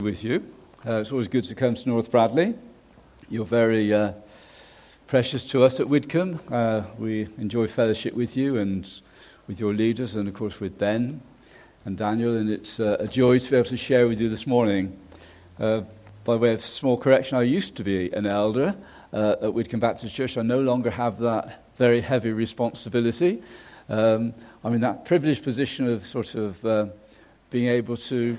With you. It's always good to come to North Bradley. You're very precious to us at Widcombe. We enjoy fellowship with you and with your leaders and, of course, with Ben and Daniel. And it's a joy to be able to share with you this morning. By way of small correction, I used to be an elder at Widcombe Baptist Church. I no longer have that very heavy responsibility. I'm in that privileged position of sort of being able to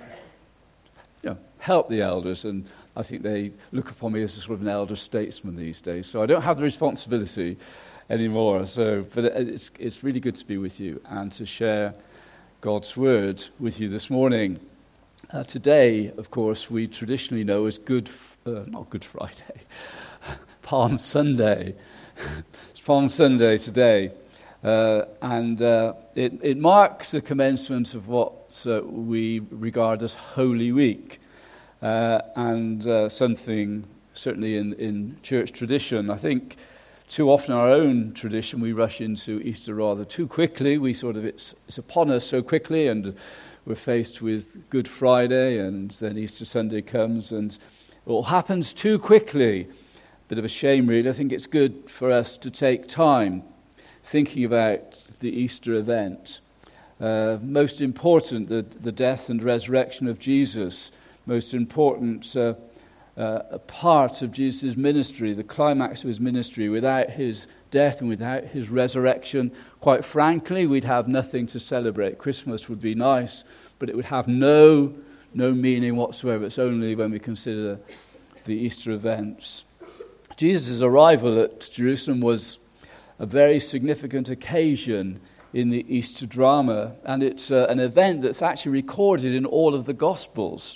help the elders, and I think they look upon me as a sort of an elder statesman these days. So I don't have the responsibility anymore. But it's really good to be with you and to share God's word with you this morning. Today, of course, we traditionally know as not Good Friday, Palm Sunday. It's Palm Sunday today, and it marks the commencement of what we regard as Holy Week. And something certainly in church tradition. I think too often our own tradition, we rush into Easter rather too quickly. It's upon us so quickly, and we're faced with Good Friday, and then Easter Sunday comes, and it all happens too quickly. Bit of a shame, really. I think it's good for us to take time thinking about the Easter event. Most important, the death and resurrection of Jesus. Most important part of Jesus' ministry, the climax of his ministry. Without his death and without his resurrection, quite frankly, we'd have nothing to celebrate. Christmas would be nice, but it would have no meaning whatsoever. It's only when we consider the Easter events. Jesus' arrival at Jerusalem was a very significant occasion in the Easter drama, and it's an event that's actually recorded in all of the Gospels.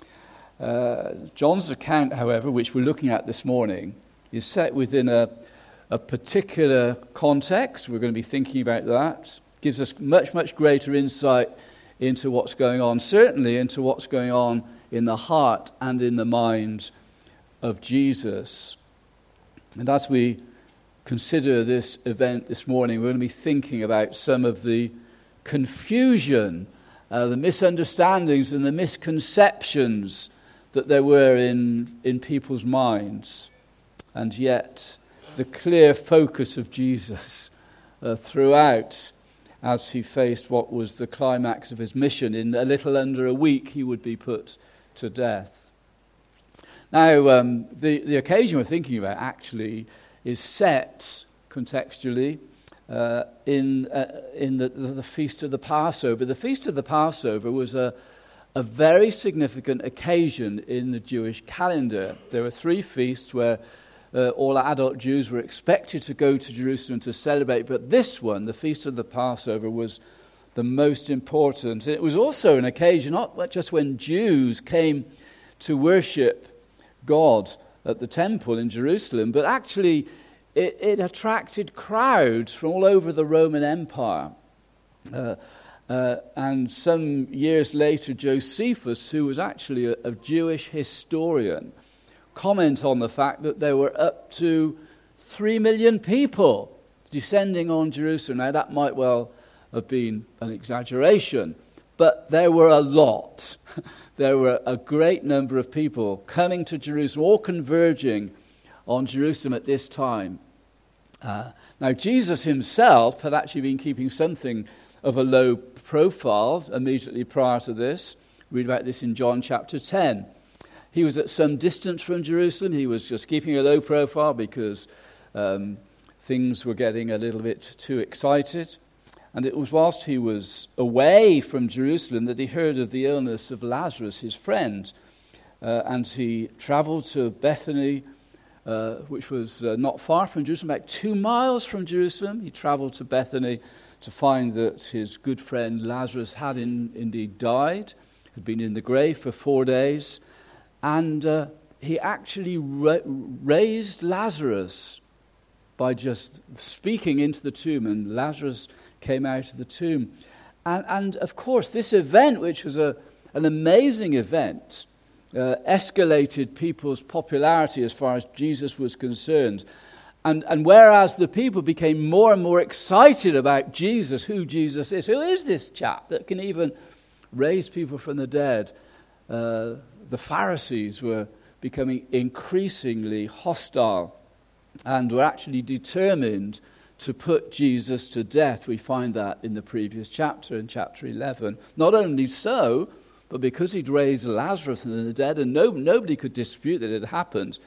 John's account, however, which we're looking at this morning, is set within a particular context. We're going to be thinking about that. Gives us much greater insight into what's going on, certainly into what's going on in the heart and in the mind of Jesus. And as we consider this event this morning, we're going to be thinking about some of the confusion, the misunderstandings and the misconceptions that there were in people's minds, and yet the clear focus of Jesus throughout as he faced what was the climax of his mission. In a little under a week, he would be put to death. Now, the occasion we're thinking about actually is set contextually in the Feast of the Passover. The Feast of the Passover was a very significant occasion in the Jewish calendar. There were 3 feasts where all adult Jews were expected to go to Jerusalem to celebrate, but this one, the Feast of the Passover, was the most important. It was also an occasion not just when Jews came to worship God at the temple in Jerusalem, but actually it attracted crowds from all over the Roman Empire. And some years later, Josephus, who was actually a Jewish historian, comment on the fact that there were up to 3 million people descending on Jerusalem. Now, that might well have been an exaggeration, but there were a lot. There were a great number of people coming to Jerusalem, all converging on Jerusalem at this time. Now, Jesus himself had actually been keeping something of a low profile immediately prior to this. Read about this in John chapter 10. He was at some distance from Jerusalem. He was just keeping a low profile because things were getting a little bit too excited. And it was whilst he was away from Jerusalem that he heard of the illness of Lazarus, his friend. And he traveled to Bethany, which was not far from Jerusalem, about 2 miles from Jerusalem. He traveled to Bethany to find that his good friend Lazarus had indeed died, had been in the grave for 4 days, and he actually raised Lazarus by just speaking into the tomb, and Lazarus came out of the tomb. And of course, this event, which was an amazing event, escalated people's popularity as far as Jesus was concerned. And whereas the people became more and more excited about Jesus, who Jesus is this chap that can even raise people from the dead, the Pharisees were becoming increasingly hostile and were actually determined to put Jesus to death. We find that in the previous chapter, in chapter 11. Not only so, but because he'd raised Lazarus from the dead, and nobody could dispute that it had happened,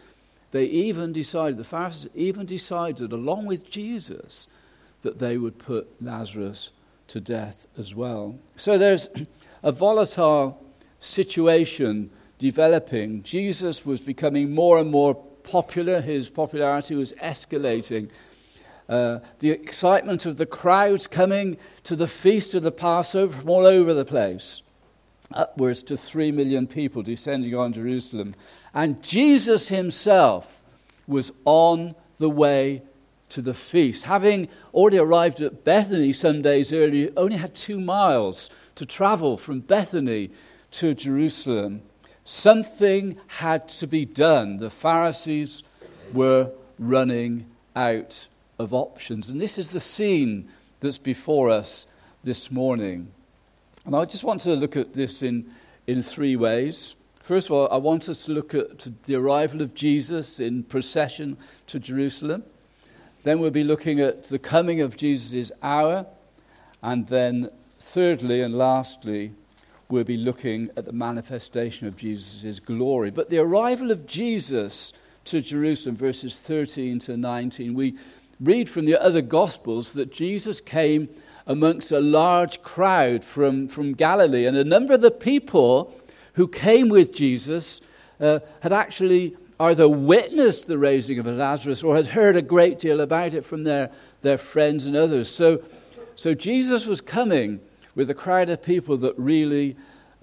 the Pharisees even decided, along with Jesus, that they would put Lazarus to death as well. So there's a volatile situation developing. Jesus was becoming more and more popular. His popularity was escalating. The excitement of the crowds coming to the feast of the Passover from all over the place. Upwards to 3 million people descending on Jerusalem. And Jesus himself was on the way to the feast. Having already arrived at Bethany some days earlier, only had 2 miles to travel from Bethany to Jerusalem. Something had to be done. The Pharisees were running out of options. And this is the scene that's before us this morning. And I just want to look at this in 3 ways. First of all, I want us to look at the arrival of Jesus in procession to Jerusalem. Then we'll be looking at the coming of Jesus' hour. And then thirdly and lastly, we'll be looking at the manifestation of Jesus' glory. But the arrival of Jesus to Jerusalem, verses 13 to 19, we read from the other Gospels that Jesus came amongst a large crowd from Galilee. And a number of the people who came with Jesus had actually either witnessed the raising of Lazarus or had heard a great deal about it from their friends and others. So Jesus was coming with a crowd of people that really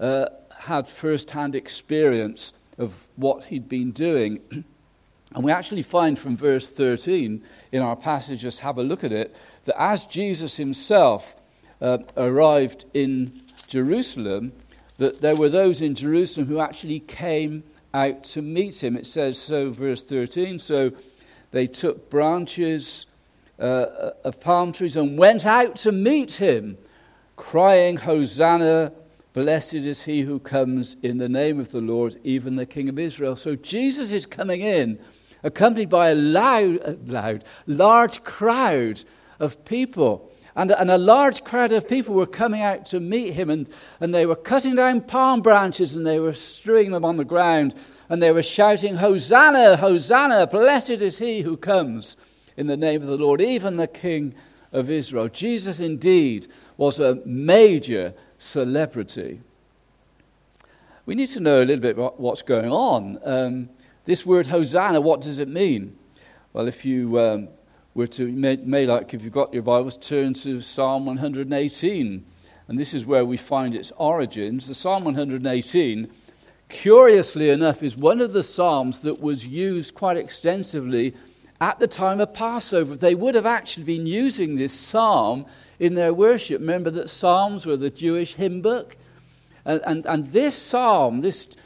had first-hand experience of what he'd been doing. And we actually find from verse 13 in our passage, just have a look at it, that as Jesus himself arrived in Jerusalem, that there were those in Jerusalem who actually came out to meet him. It says so, verse 13, so they took branches of palm trees and went out to meet him, crying, Hosanna, blessed is he who comes in the name of the Lord, even the King of Israel. So Jesus is coming in, accompanied by a large crowd of people. And a large crowd of people were coming out to meet him, and they were cutting down palm branches, and they were strewing them on the ground, and they were shouting, Hosanna, Hosanna, blessed is he who comes in the name of the Lord, even the King of Israel. Jesus indeed was a major celebrity. We need to know a little bit about what's going on. This word Hosanna, what does it mean? Well, if you were to, if you've got your Bibles, turn to Psalm 118. And this is where we find its origins. The Psalm 118, curiously enough, is one of the psalms that was used quite extensively at the time of Passover. They would have actually been using this psalm in their worship. Remember that Psalms were the Jewish hymn book. And this Psalm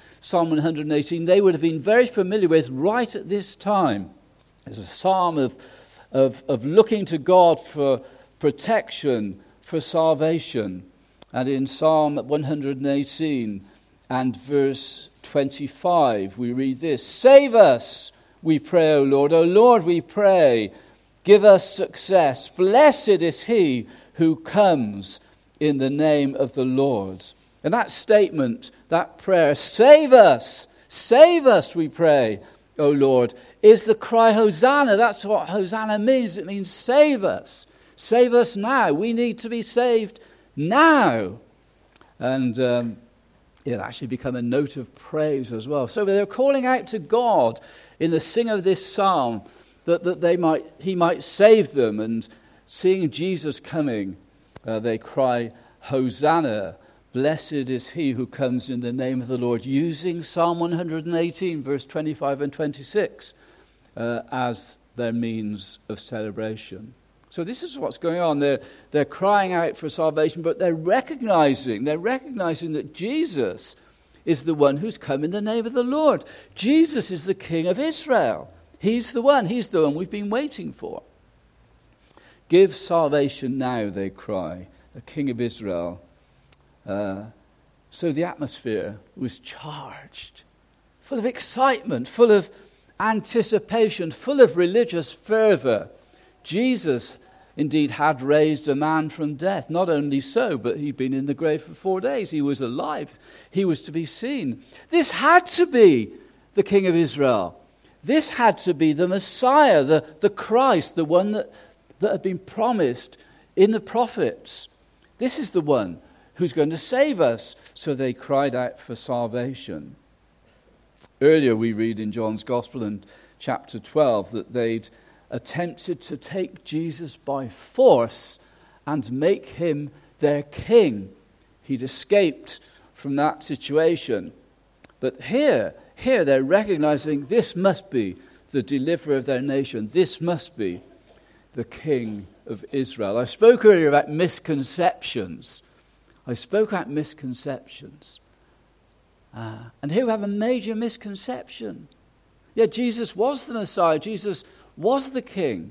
118, they would have been very familiar with right at this time. It's a psalm of looking to God for protection, for salvation. And in Psalm 118 and verse 25, we read this, Save us, we pray, O Lord. O Lord, we pray, give us success. Blessed is he who comes in the name of the Lord. And that statement, that prayer, save us, we pray, O Lord, is the cry Hosanna. That's what Hosanna means. It means save us now. We need to be saved now. And it actually became a note of praise as well. So they're calling out to God in the sing of this psalm that he might save them. And seeing Jesus coming, they cry Hosanna. Blessed is he who comes in the name of the Lord, using Psalm 118, verse 25 and 26, as their means of celebration. So this is what's going on. They're crying out for salvation, but they're recognizing that Jesus is the one who's come in the name of the Lord. Jesus is the King of Israel. He's the one we've been waiting for. Give salvation now, they cry, the King of Israel. So the atmosphere was charged, full of excitement, full of anticipation, full of religious fervor. Jesus indeed had raised a man from death. Not only so, but he'd been in the grave for 4 days. He was alive. He was to be seen. This had to be the King of Israel. This had to be the Messiah, the Christ, the one that had been promised in the prophets. This is the one who's going to save us. So they cried out for salvation. Earlier we read in John's Gospel in chapter 12 that they'd attempted to take Jesus by force and make him their king. He'd escaped from that situation. But here they're recognizing this must be the deliverer of their nation. This must be the King of Israel. I spoke earlier about misconceptions. And here we have a major misconception. Yeah, Jesus was the Messiah. Jesus was the King.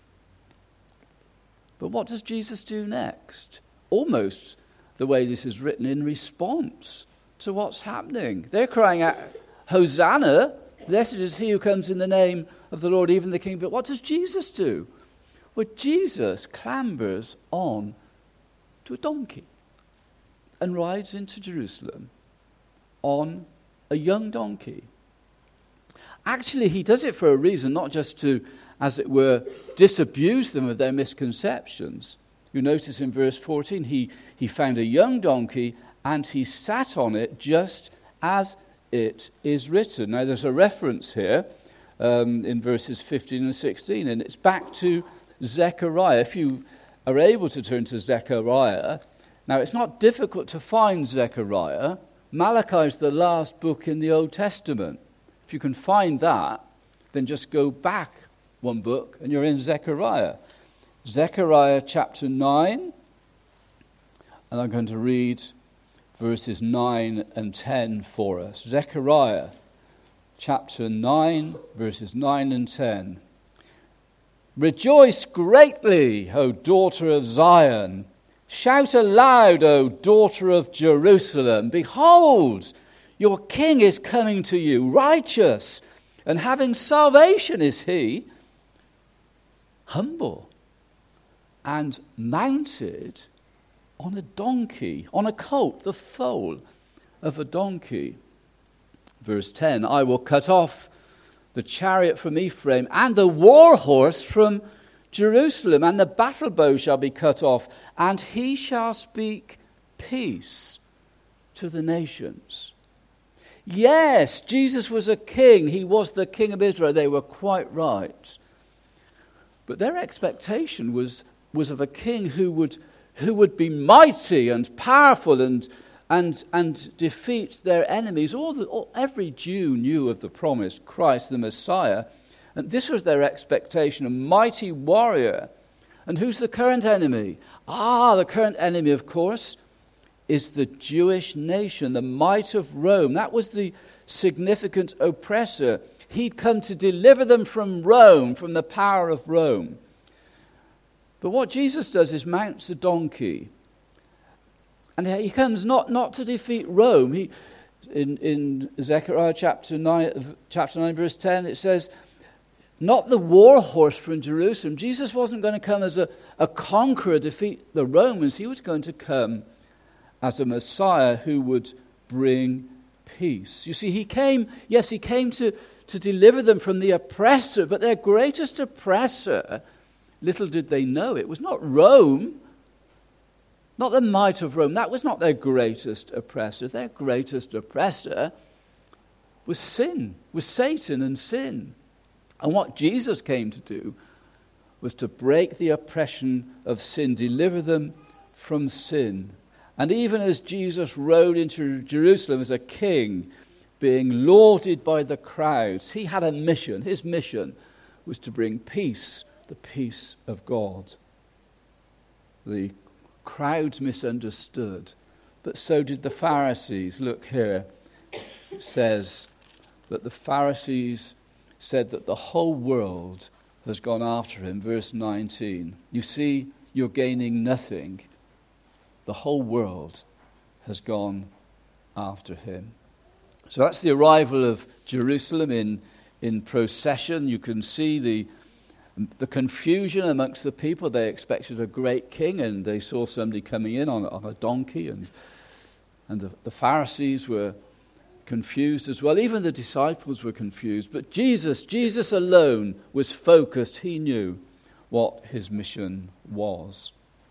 But what does Jesus do next? Almost the way this is written, in response to what's happening. They're crying out, Hosanna, blessed is he who comes in the name of the Lord, even the King. But what does Jesus do? Well, Jesus clambers on to a donkey and rides into Jerusalem on a young donkey. Actually, he does it for a reason, not just to, as it were, disabuse them of their misconceptions. You notice in verse 14, he found a young donkey and he sat on it just as it is written. Now, there's a reference here in verses 15 and 16, and it's back to Zechariah. If you are able to turn to Zechariah, now it's not difficult to find Zechariah. Malachi is the last book in the Old Testament. If you can find that, then just go back one book and you're in Zechariah. Zechariah chapter 9, and I'm going to read verses 9 and 10 for us. Zechariah chapter 9, verses 9 and 10. Rejoice greatly, O daughter of Zion. Shout aloud, O daughter of Jerusalem. Behold, your king is coming to you, righteous, and having salvation is he, humble, and mounted on a donkey, on a colt, the foal of a donkey. Verse 10, I will cut off the chariot from Ephraim, and the war horse from Jerusalem, and the battle bow shall be cut off, and he shall speak peace to the nations. Yes, Jesus was a king. He was the King of Israel. They were quite right. But their expectation was of a king who would be mighty and powerful and defeat their enemies. Every Jew knew of the promised Christ, the Messiah. And this was their expectation, a mighty warrior. And who's the current enemy? The current enemy, of course, is the Jewish nation, the might of Rome. That was the significant oppressor. He'd come to deliver them from Rome, from the power of Rome. But what Jesus does is mounts a donkey. And he comes not to defeat Rome. In Zechariah chapter 9, verse 10, it says, not the war horse from Jerusalem. Jesus wasn't going to come as a conqueror, defeat the Romans. He was going to come as a Messiah who would bring peace. You see, he came to deliver them from the oppressor, but their greatest oppressor, little did they know, it was not Rome, not the might of Rome. That was not their greatest oppressor. Their greatest oppressor was sin, was Satan and sin. And what Jesus came to do was to break the oppression of sin, deliver them from sin. And even as Jesus rode into Jerusalem as a king, being lauded by the crowds, he had a mission. His mission was to bring peace, the peace of God. The crowds misunderstood, but so did the Pharisees. Look here, it says that the Pharisees said that the whole world has gone after him. Verse 19. You see, you're gaining nothing. The whole world has gone after him. So that's the arrival of Jerusalem in procession. You can see the confusion amongst the people. They expected a great king, and they saw somebody coming in on a donkey, and the Pharisees were confused as well. Even the disciples were confused. But Jesus alone was focused. He knew what his mission was.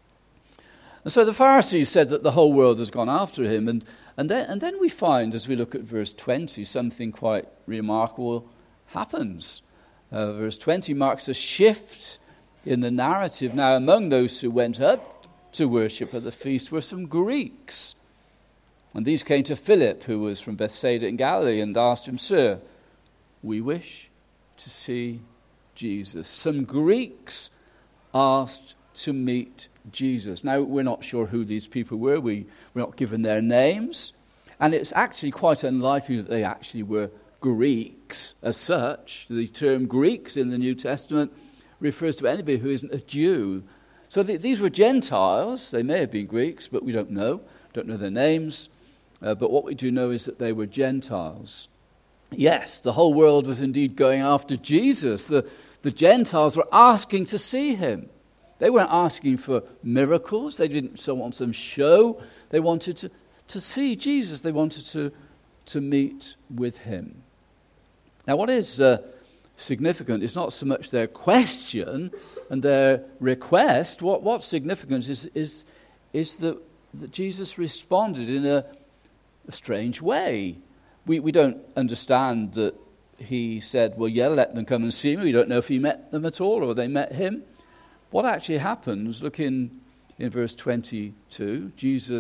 And so the Pharisees said that the whole world has gone after him. And then we find, as we look at verse 20, something quite remarkable happens. Verse 20 marks a shift in the narrative. Now, among those who went up to worship at the feast were some Greeks. And these came to Philip, who was from Bethsaida in Galilee, and asked him, "Sir, we wish to see Jesus." Some Greeks asked to meet Jesus. Now, we're not sure who these people were. We're not given their names. And it's actually quite unlikely that they actually were Greeks as such. The term Greeks in the New Testament refers to anybody who isn't a Jew. So these were Gentiles. They may have been Greeks, but we don't know their names. But what we do know is that they were Gentiles. Yes, the whole world was indeed going after Jesus. The Gentiles were asking to see him. They weren't asking for miracles. They didn't want some show. They wanted to see Jesus. They wanted to meet with him. Now, what is significant is not so much their question and their request. What's significant is that Jesus responded in a strange way. We don't understand that he said, "Well, yeah, let them come and see me." We don't know if he met them at all or they met him. What actually happens, look in verse 22,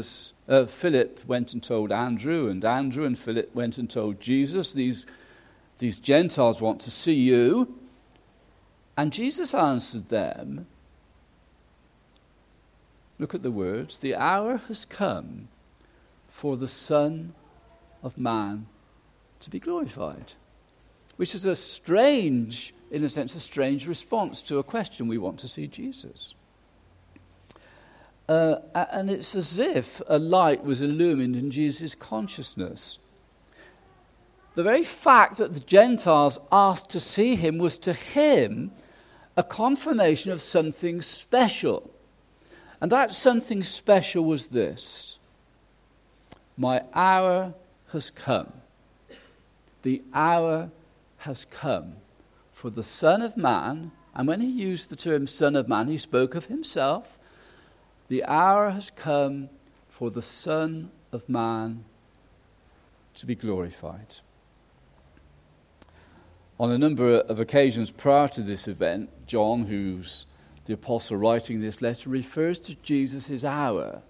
Philip went and told Andrew, and Andrew and Philip went and told Jesus, these Gentiles want to see you. And Jesus answered them, look at the words, "The hour has come for the Son of Man to be glorified," which is a strange response to a question. We want to see Jesus. And it's as if a light was illumined in Jesus' consciousness. The very fact that the Gentiles asked to see him was to him a confirmation of something special. And that something special was this: my hour has come. The hour has come for the Son of Man. And when he used the term Son of Man, he spoke of himself. The hour has come for the Son of Man to be glorified. On a number of occasions prior to this event, John, who's the apostle writing this letter, refers to Jesus' hour.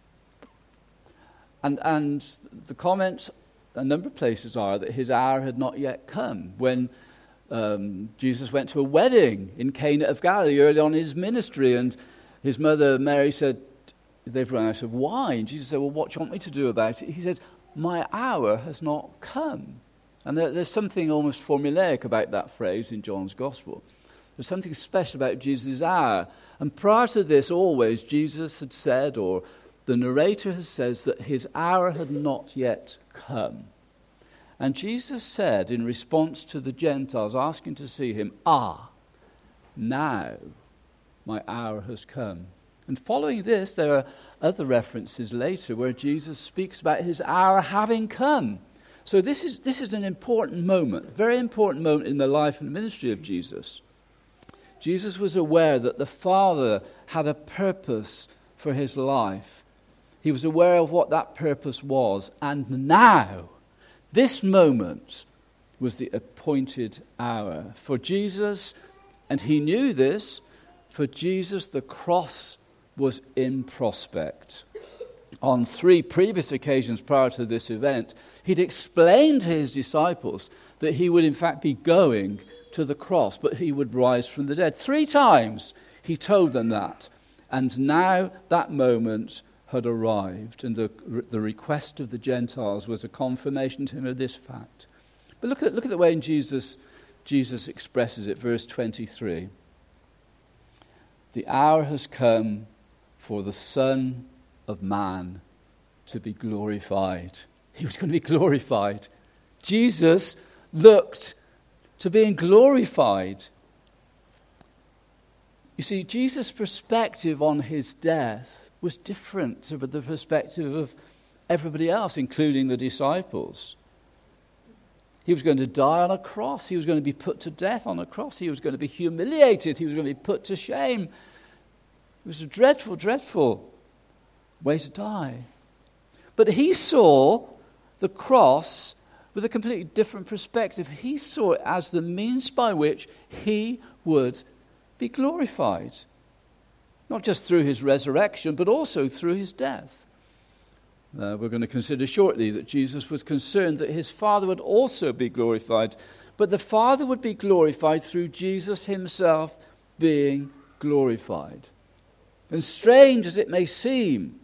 And the comments a number of places are that his hour had not yet come. When Jesus went to a wedding in Cana of Galilee early on in his ministry, and his mother Mary said, "They've run out of wine." Jesus said, "Well, what do you want me to do about it?" He said, "My hour has not come." And there's something almost formulaic about that phrase in John's Gospel. There's something special about Jesus' hour. And prior to this, always, Jesus had said, or the narrator has said, that his hour had not yet come. And Jesus said, in response to the Gentiles asking to see him, now my hour has come. And following this, there are other references later where Jesus speaks about his hour having come. So this is an important moment, very important moment in the life and ministry of Jesus. Jesus was aware that the Father had a purpose for his life. He was aware of what that purpose was. And now, this moment was the appointed hour. For Jesus, and he knew this, for Jesus the cross was in prospect. On 3 previous occasions prior to this event, he'd explained to his disciples that he would in fact be going to the cross, but he would rise from the dead. 3 times he told them that. And now that moment had arrived, and the request of the Gentiles was a confirmation to him of this fact. But look at the way Jesus expresses it, verse 23. The hour has come for the Son of Man to be glorified. he was going to be glorified. Jesus looked to being glorified. You see, Jesus' perspective on his death was different to the perspective of everybody else, including the disciples. He was going to die on a cross. He was going to be put to death on a cross. He was going to be humiliated. He was going to be put to shame. It was a dreadful, dreadful way to die. But he saw the cross with a completely different perspective. He saw it as the means by which he would be glorified. Not just through his resurrection, but also through his death. We're going to consider shortly that Jesus was concerned that his Father would also be glorified. But the Father would be glorified through Jesus himself being glorified. And strange as it may seem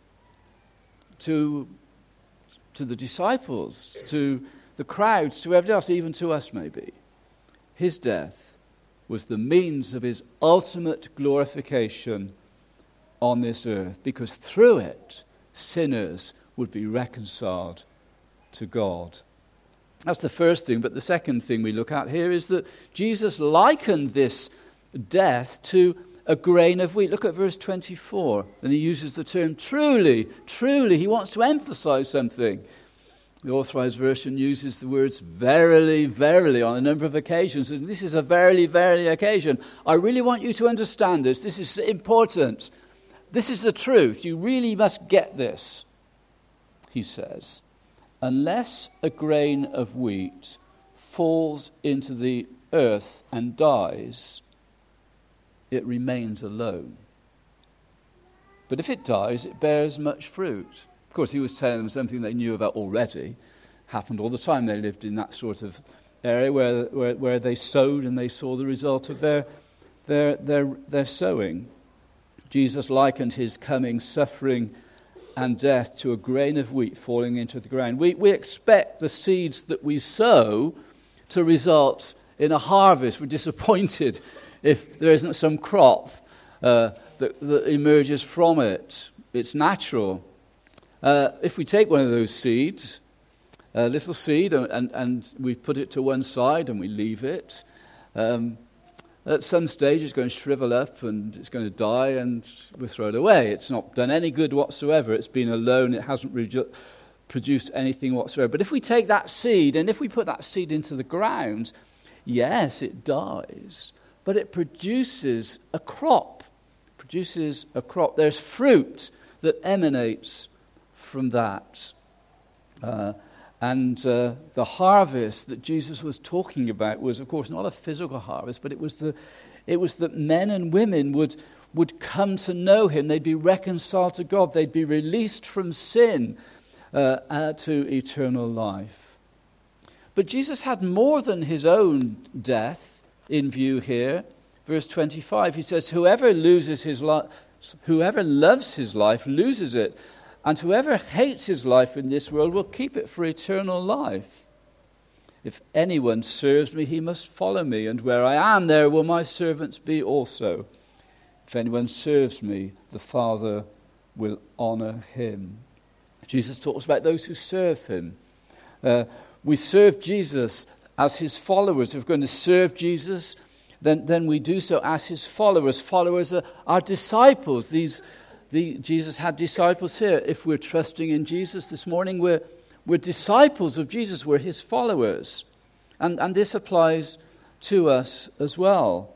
to the disciples, to the crowds, to everybody else, even to us maybe, his death was the means of his ultimate glorification on this earth, because through it, sinners would be reconciled to God. That's the first thing, but the second thing we look at here is that Jesus likened this death to a grain of wheat. Look at verse 24, and he uses the term truly, truly. He wants to emphasize something. The Authorized Version uses the words verily, verily on a number of occasions. And this is a verily, verily occasion. I really want you to understand this. This is important. This is the truth. You really must get this, he says. Unless a grain of wheat falls into the earth and dies, it remains alone. But if it dies, it bears much fruit. Of course, he was telling them something they knew about already. Happened all the time. They lived in that sort of area where they sowed and they saw the result of their sowing. Jesus likened his coming suffering and death to a grain of wheat falling into the ground. We expect the seeds that we sow to result in a harvest. We're disappointed if there isn't some crop that emerges from it. It's natural. If we take one of those seeds, a little seed, and we put it to one side and we leave it, at some stage it's going to shrivel up and it's going to die and we throw it away. It's not done any good whatsoever. It's been alone. It hasn't produced anything whatsoever. But if we take that seed and if we put that seed into the ground, yes, it dies, but it produces a crop. There's fruit that emanates from that. And the harvest that Jesus was talking about was, of course, not a physical harvest, but it was that men and women would come to know him. They'd be reconciled to God. They'd be released from sin to eternal life. But Jesus had more than his own death in view here. Verse 25, he says, whoever loves his life loses it. And whoever hates his life in this world will keep it for eternal life. If anyone serves me, he must follow me, and where I am, there will my servants be also. If anyone serves me, the Father will honor him. Jesus talks about those who serve him. We serve Jesus as his followers. If we're going to serve Jesus, then we do so as his followers. Followers are disciples. Jesus had disciples here. If we're trusting in Jesus this morning, we're disciples of Jesus. We're his followers. And this applies to us as well.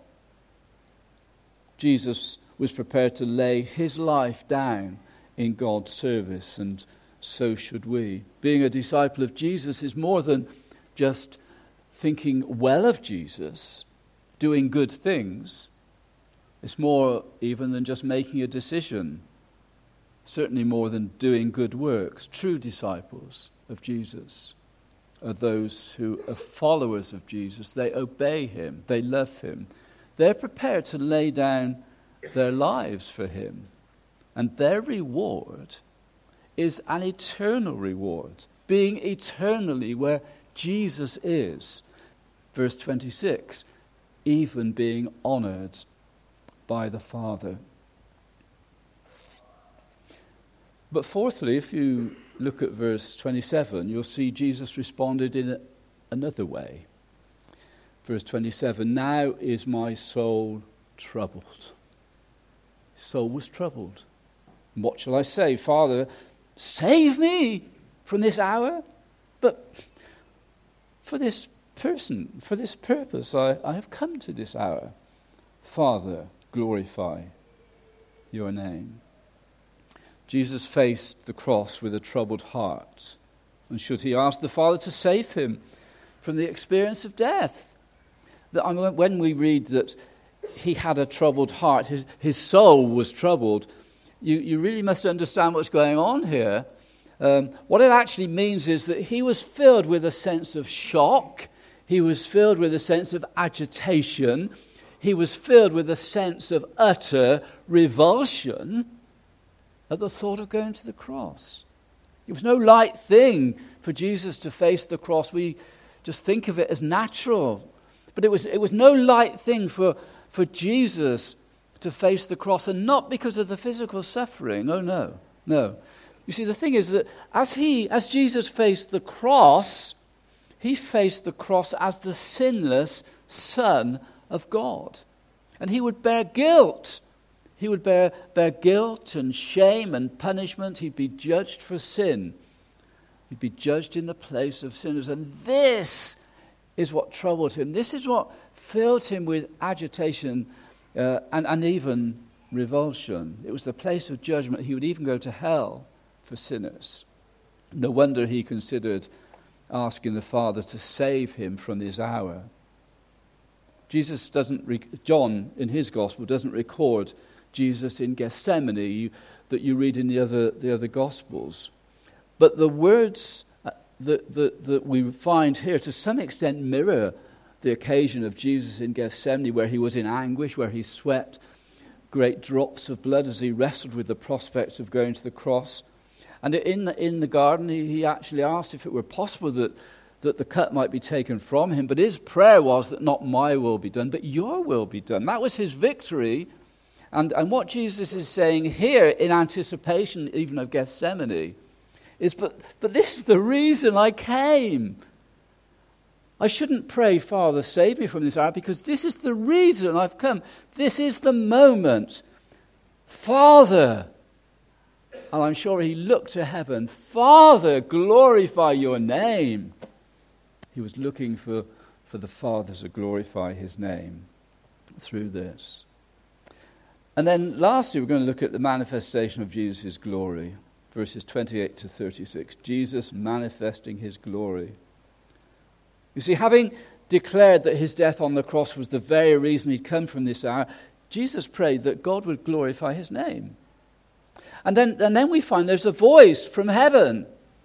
Jesus was prepared to lay his life down in God's service, and so should we. Being a disciple of Jesus is more than just thinking well of Jesus, doing good things. It's more even than just making a decision. Certainly more than doing good works. True disciples of Jesus are those who are followers of Jesus. They obey him. They love him. They're prepared to lay down their lives for him. And their reward is an eternal reward, being eternally where Jesus is. Verse 26, even being honored by the Father. But fourthly, if you look at verse 27, you'll see Jesus responded in another way. Verse 27, now is my soul troubled. His soul was troubled. And what shall I say? Father, save me from this hour? But for this person, for this purpose, I have come to this hour. Father, glorify your name. Jesus faced the cross with a troubled heart. And should he ask the Father to save him from the experience of death? When we read that he had a troubled heart, his soul was troubled, you really must understand what's going on here. What it actually means is that he was filled with a sense of shock. He was filled with a sense of agitation. He was filled with a sense of utter revulsion at the thought of going to the cross. It was no light thing for Jesus to face the cross. We just think of it as natural. But it was no light thing for Jesus to face the cross, and not because of the physical suffering. Oh, no. You see, the thing is that as Jesus faced the cross, he faced the cross as the sinless Son of God. And he would bear guilt. He would bear guilt and shame and punishment. He'd be judged for sin. He'd be judged in the place of sinners. And this is what troubled him. This is what filled him with agitation and even revulsion. It was the place of judgment. He would even go to hell for sinners. No wonder he considered asking the Father to save him from this hour. John in his gospel doesn't record Jesus in Gethsemane that you read in the other gospels. But the words that we find here to some extent mirror the occasion of Jesus in Gethsemane, where he was in anguish, where he sweat great drops of blood as he wrestled with the prospect of going to the cross. And in the garden, he actually asked if it were possible that the cup might be taken from him. But his prayer was that not my will be done, but your will be done. That was his victory. And what Jesus is saying here, in anticipation even of Gethsemane, is, but this is the reason I came. I shouldn't pray, Father, save me from this hour, because this is the reason I've come. This is the moment. Father, and I'm sure he looked to heaven, Father, glorify your name. He was looking for the Father to glorify his name through this. And then lastly, we're going to look at the manifestation of Jesus' glory. Verses 28 to 36. Jesus manifesting his glory. You see, having declared that his death on the cross was the very reason he'd come from this hour, Jesus prayed that God would glorify his name. And then we find there's a voice from heaven.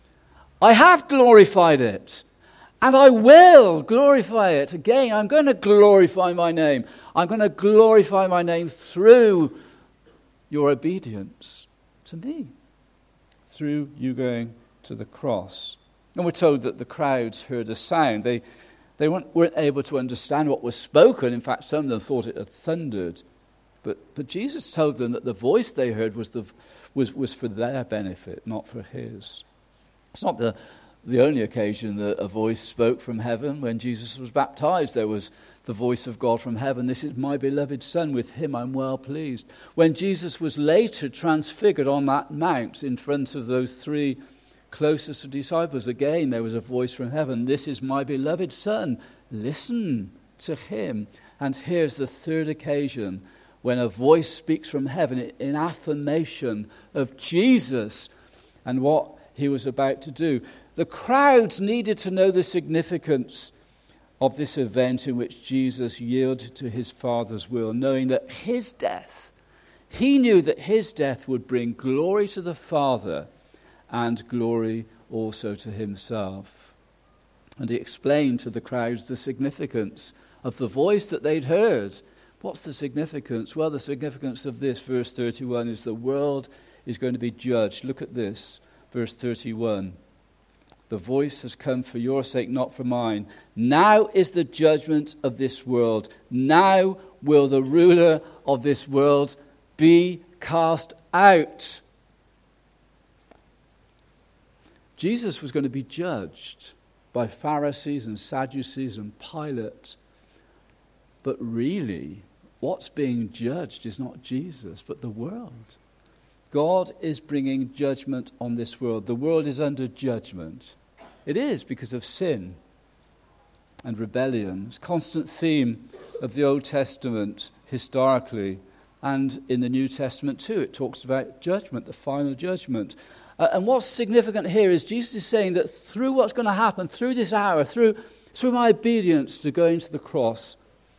I have glorified it, and I will glorify it. Again, I'm going to glorify my name. I'm going to glorify my name through your obedience to me, through you going to the cross. And we're told that the crowds heard a sound. They weren't able to understand what was spoken. In fact, some of them thought it had thundered. But Jesus told them that the voice they heard was for their benefit, not for his. It's not the only occasion that a voice spoke from heaven. When Jesus was baptized, there was the voice of God from heaven. This is my beloved Son, with him I'm well pleased. When Jesus was later transfigured on that mount in front of those three closest disciples, again there was a voice from heaven. This is my beloved Son, listen to him. And here's the third occasion when a voice speaks from heaven in affirmation of Jesus and what he was about to do. The crowds needed to know the significance of this event in which Jesus yielded to his Father's will, knowing that his death, he knew that his death would bring glory to the Father and glory also to himself. And he explained to the crowds the significance of the voice that they'd heard. What's the significance? Well, the significance of this, verse 31, is the world is going to be judged. Look at this, verse 31. The voice has come for your sake, not for mine. Now is the judgment of this world. Now will the ruler of this world be cast out. Jesus was going to be judged by Pharisees and Sadducees and Pilate. But really, what's being judged is not Jesus, but the world. God is bringing judgment on this world. The world is under judgment. It is because of sin and rebellion. It's a constant theme of the Old Testament historically, and in the New Testament too. It talks about judgment, the final judgment. And what's significant here is Jesus is saying that through what's going to happen, through this hour, through my obedience to going to the cross,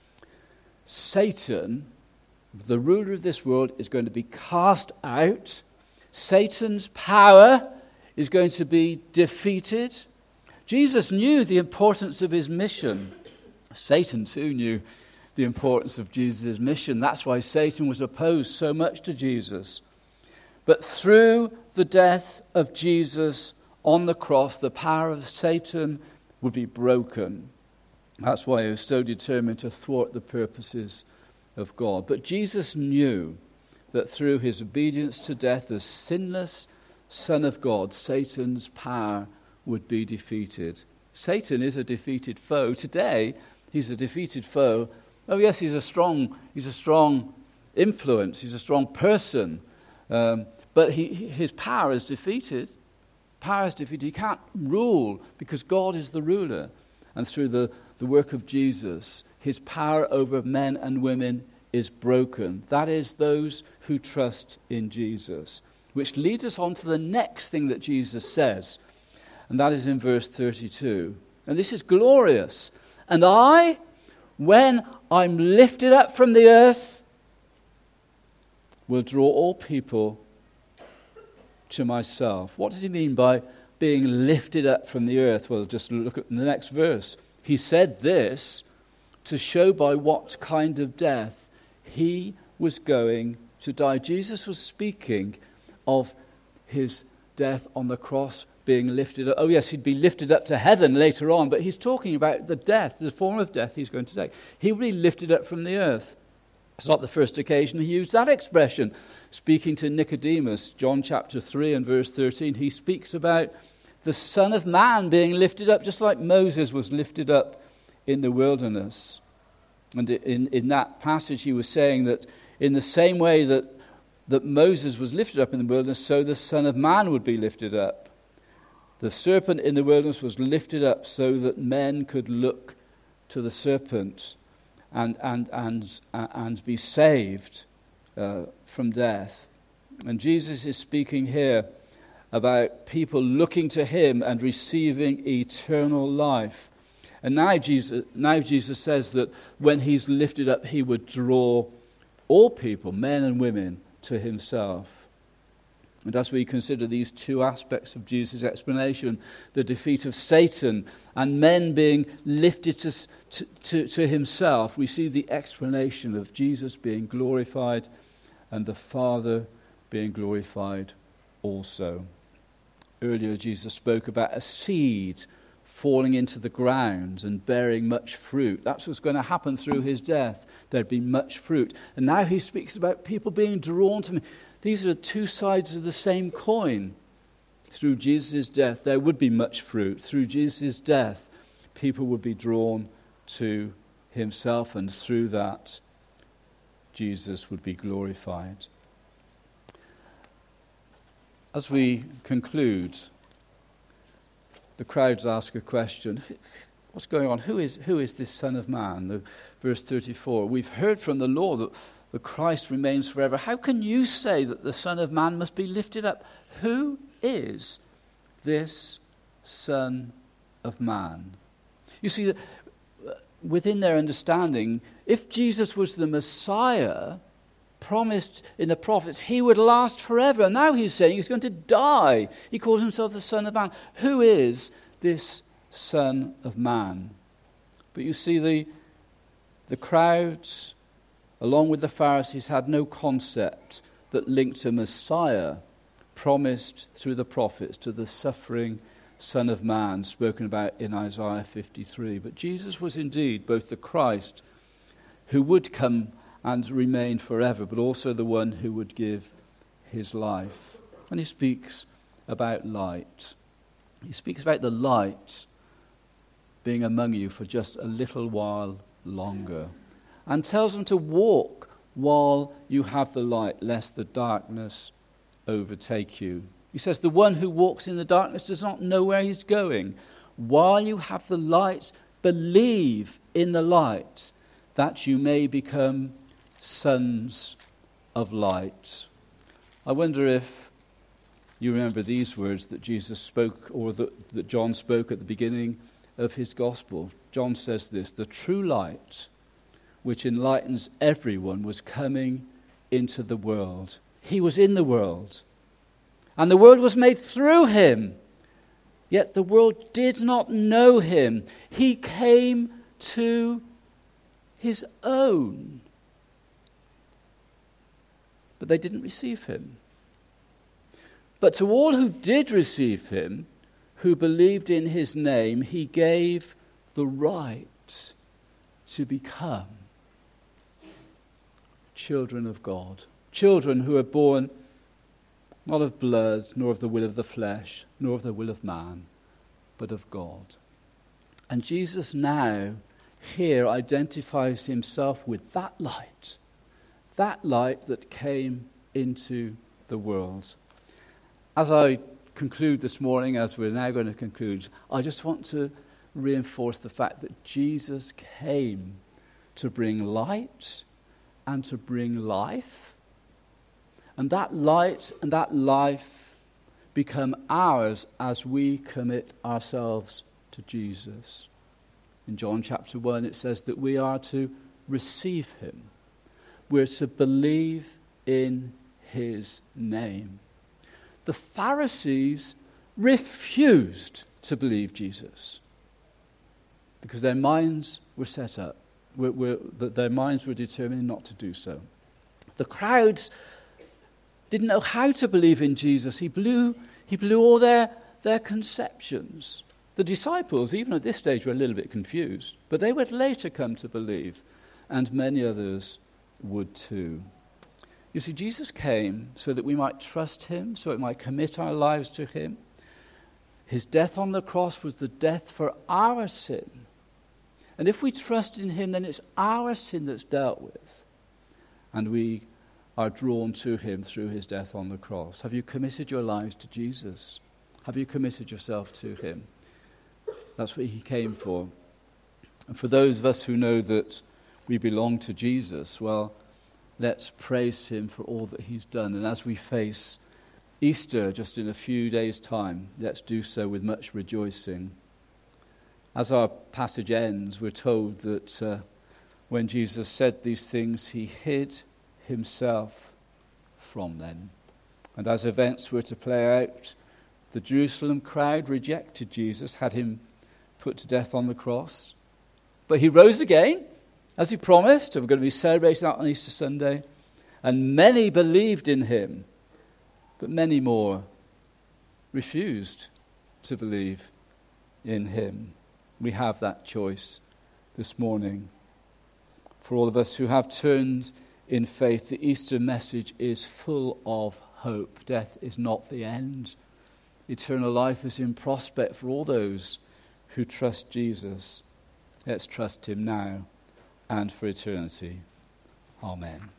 Satan, the ruler of this world, is going to be cast out. Satan's power is going to be defeated. Jesus knew the importance of his mission. Satan too knew the importance of Jesus' mission. That's why Satan was opposed so much to Jesus. But through the death of Jesus on the cross, the power of Satan would be broken. That's why he was so determined to thwart the purposes of God. But Jesus knew that through his obedience to death, the sinless Son of God, Satan's power would be defeated. Satan is a defeated foe. Today, he's a defeated foe. Oh yes, he's a strong influence. He's a strong person. But his power is defeated. Power is defeated. He can't rule because God is the ruler. And through the work of Jesus, his power over men and women is broken. That is those who trust in Jesus. Which leads us on to the next thing that Jesus says. And that is in verse 32. And this is glorious. And I, when I'm lifted up from the earth, will draw all people to myself. What did he mean by being lifted up from the earth? Well, just look at the next verse. He said this to show by what kind of death he was going to die. Jesus was speaking of his death on the cross, being lifted up. Oh yes, he'd be lifted up to heaven later on, but he's talking about the death, the form of death he's going to take. He will be lifted up from the earth. It's not the first occasion he used that expression. Speaking to Nicodemus, John chapter 3 and verse 13, he speaks about the Son of Man being lifted up, just like Moses was lifted up in the wilderness. And in that passage he was saying that in the same way that Moses was lifted up in the wilderness, so the Son of Man would be lifted up. The serpent in the wilderness was lifted up so that men could look to the serpent and be saved from death. And Jesus is speaking here about people looking to him and receiving eternal life. And now Jesus says that when he's lifted up, he would draw all people, men and women, to himself. And as we consider these two aspects of Jesus' explanation, the defeat of Satan and men being lifted to himself, we see the explanation of Jesus being glorified and the Father being glorified also. Earlier, Jesus spoke about a seed falling into the ground and bearing much fruit. That's what's going to happen through his death. There'd be much fruit. And now he speaks about people being drawn to him. These are two sides of the same coin. Through Jesus' death, there would be much fruit. Through Jesus' death, people would be drawn to himself, and through that, Jesus would be glorified. As we conclude, the crowds ask a question. What's going on? Who is this Son of Man? Verse 34, we've heard from the law that the Christ remains forever. How can you say that the Son of Man must be lifted up? Who is this Son of Man? You see, within their understanding, if Jesus was the Messiah promised in the prophets, he would last forever. And now he's saying he's going to die. He calls himself the Son of Man. Who is this Son of Man? But you see, the crowds, along with the Pharisees, had no concept that linked a Messiah promised through the prophets to the suffering Son of Man spoken about in Isaiah 53. But Jesus was indeed both the Christ who would come and remain forever, but also the one who would give his life. And he speaks about light. He speaks about the light being among you for just a little while longer, and tells them to walk while you have the light, lest the darkness overtake you. He says, the one who walks in the darkness does not know where he's going. While you have the light, believe in the light, that you may become sons of light. I wonder if you remember these words that Jesus spoke, or that John spoke at the beginning of his gospel. John says this: the true light, which enlightens everyone, was coming into the world. He was in the world, and the world was made through him, yet the world did not know him. He came to his own, but they didn't receive him. But to all who did receive him, who believed in his name, he gave the right to become children of God. Children who are born not of blood, nor of the will of the flesh, nor of the will of man, but of God. And Jesus now, here, identifies himself with that light that came into the world. As I conclude this morning, as we're now going to conclude, I just want to reinforce the fact that Jesus came to bring light and to bring life. And that light and that life become ours as we commit ourselves to Jesus. In John chapter 1, it says that we are to receive him. We're to believe in his name. The Pharisees refused to believe Jesus because their minds were set up. Their minds were determined not to do so. The crowds didn't know how to believe in Jesus. He blew all their conceptions. The disciples, even at this stage, were a little bit confused, but they would later come to believe, and many others would too. You see, Jesus came so that we might trust him, so it might commit our lives to him. His death on the cross was the death for our sin. And if we trust in him, then it's our sin that's dealt with. And we are drawn to him through his death on the cross. Have you committed your lives to Jesus? Have you committed yourself to him? That's what he came for. And for those of us who know that we belong to Jesus, well, let's praise him for all that he's done. And as we face Easter just in a few days' time, let's do so with much rejoicing. As our passage ends, we're told that when Jesus said these things, he hid himself from them. And as events were to play out, the Jerusalem crowd rejected Jesus, had him put to death on the cross. But he rose again, as he promised, and we're going to be celebrating that on Easter Sunday. And many believed in him, but many more refused to believe in him. We have that choice this morning. For all of us who have turned in faith, the Easter message is full of hope. Death is not the end. Eternal life is in prospect for all those who trust Jesus. Let's trust him now and for eternity. Amen.